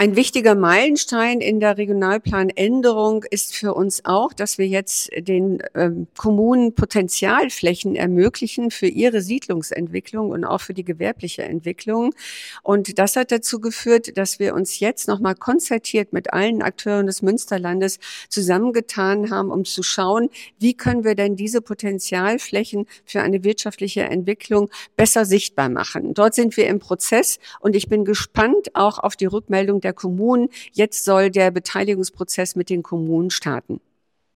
Ein wichtiger Meilenstein in der Regionalplanänderung ist für uns auch, dass wir jetzt den Kommunen Potenzialflächen ermöglichen für ihre Siedlungsentwicklung und auch für die gewerbliche Entwicklung. Und das hat dazu geführt, dass wir uns jetzt nochmal konzertiert mit allen Akteuren des Münsterlandes zusammengetan haben, um zu schauen, wie können wir denn diese Potenzialflächen für eine wirtschaftliche Entwicklung besser sichtbar machen. Dort sind wir im Prozess und ich bin gespannt auch auf die Rückmeldung der Kommunen. Jetzt soll der Beteiligungsprozess mit den Kommunen starten.